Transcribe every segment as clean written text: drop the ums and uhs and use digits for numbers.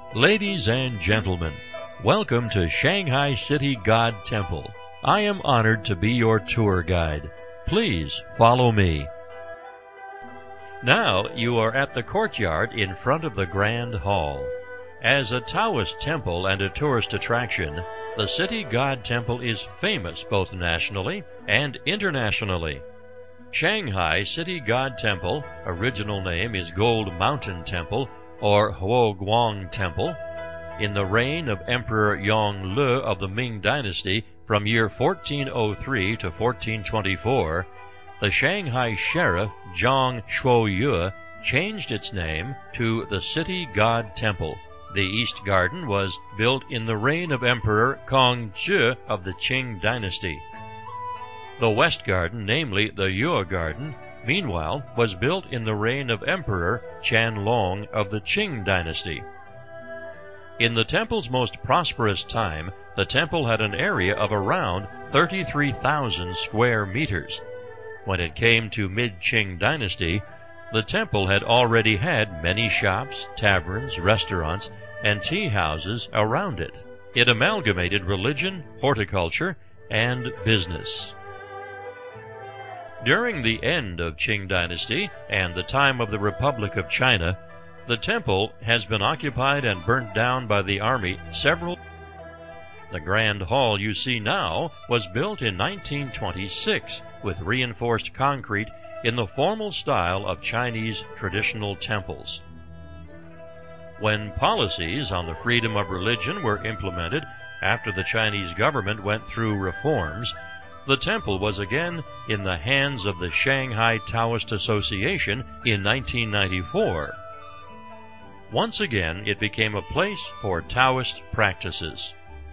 Ladies and gentlemen, welcome to Shanghai City God Temple. I am honored to be your tour guide. Please follow me. Now you are at the courtyard in front of the Grand Hall. As a Taoist temple and a tourist attraction, the City God Temple is famous both nationally and internationally. Shanghai City God Temple, original name is Gold Mountain Temple or Huoguang Temple. In the reign of Emperor Yongle of the Ming Dynasty from year 1403 to 1424, the Shanghai sheriff Zhang Shuoyue changed its name to the City God Temple. The East Garden was built in the reign of Emperor Kongzhi of the Qing Dynasty. The West Garden, namely the Yue Garden, meanwhile, was built in the reign of Emperor Qianlong of the Qing Dynasty. In the temple's most prosperous time, the temple had an area of around 33,000 square meters. When it came to mid-Qing Dynasty, the temple had already had many shops, taverns, restaurants, and tea houses around it. It amalgamated religion, horticulture, and business. During the end of Qing Dynasty and the time of the Republic of China, the temple has been occupied and burnt down by the army several. The Grand Hall you see now was built in 1926 with reinforced concrete in the formal style of Chinese traditional temples. When policies on the freedom of religion were implemented after the Chinese government went through reforms, the temple was again in the hands of the Shanghai Taoist Association in 1994. Once again, it became a place for Taoist practices.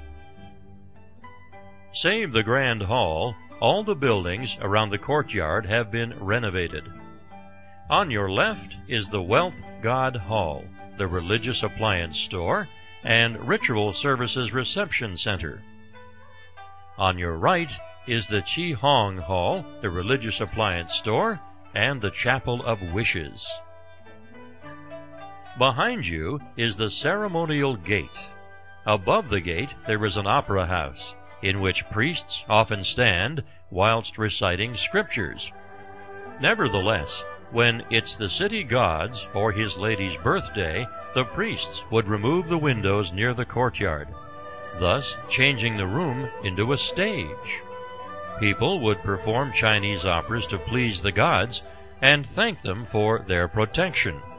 Save the Grand Hall, all the buildings around the courtyard have been renovated. On your left is the Wealth God Hall, the religious appliance store, and ritual services reception center. On your right is the Qi Hong Hall, the religious appliance store, and the Chapel of Wishes. Behind you is the ceremonial gate. Above the gate there is an opera house, in which priests often stand whilst reciting scriptures. Nevertheless, when it's the city god's or his lady's birthday, the priests would remove the windows near the courtyard, thus changing the room into a stage. People would perform Chinese operas to please the gods and thank them for their protection.